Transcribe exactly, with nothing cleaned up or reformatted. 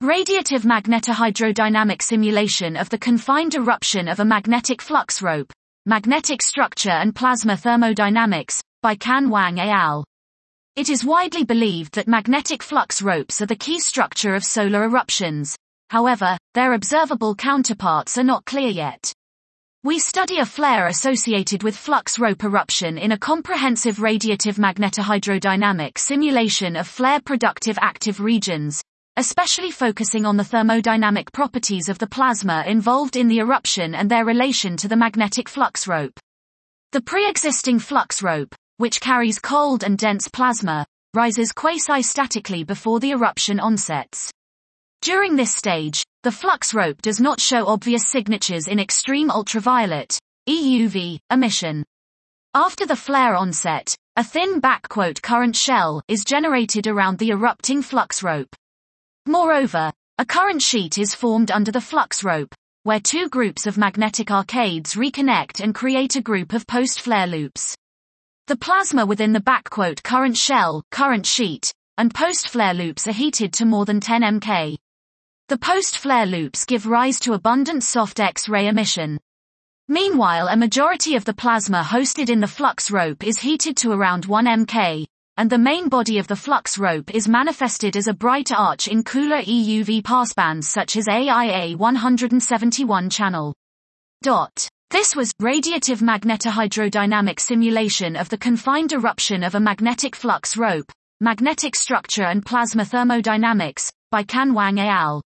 Radiative magnetohydrodynamic simulation of the confined eruption of a magnetic flux rope, magnetic structure and plasma thermodynamics, by Can Wang et al. It is widely believed that magnetic flux ropes are the key structure of solar eruptions. However, their observable counterparts are not clear yet. We study a flare associated with flux rope eruption in a comprehensive radiative magnetohydrodynamic simulation of flare-productive active regions, especially focusing on the thermodynamic properties of the plasma involved in the eruption and their relation to the magnetic flux rope. The pre-existing flux rope, which carries cold and dense plasma, rises quasi-statically before the eruption onsets. During this stage, the flux rope does not show obvious signatures in extreme ultraviolet (E U V) emission. After the flare onset, a thin backquote current shell is generated around the erupting flux rope. Moreover, a current sheet is formed under the flux rope, where two groups of magnetic arcades reconnect and create a group of post-flare loops. The plasma within the backquote current shell, current sheet, and post-flare loops are heated to more than ten millikelvin. The post-flare loops give rise to abundant soft X-ray emission. Meanwhile, a majority of the plasma hosted in the flux rope is heated to around one millikelvin, and the main body of the flux rope is manifested as a bright arch in cooler E U V passbands such as A I A one seventy-one channel. Dot. This was radiative magnetohydrodynamic simulation of the confined eruption of a magnetic flux rope, magnetic structure and plasma thermodynamics, by Can Wang et al.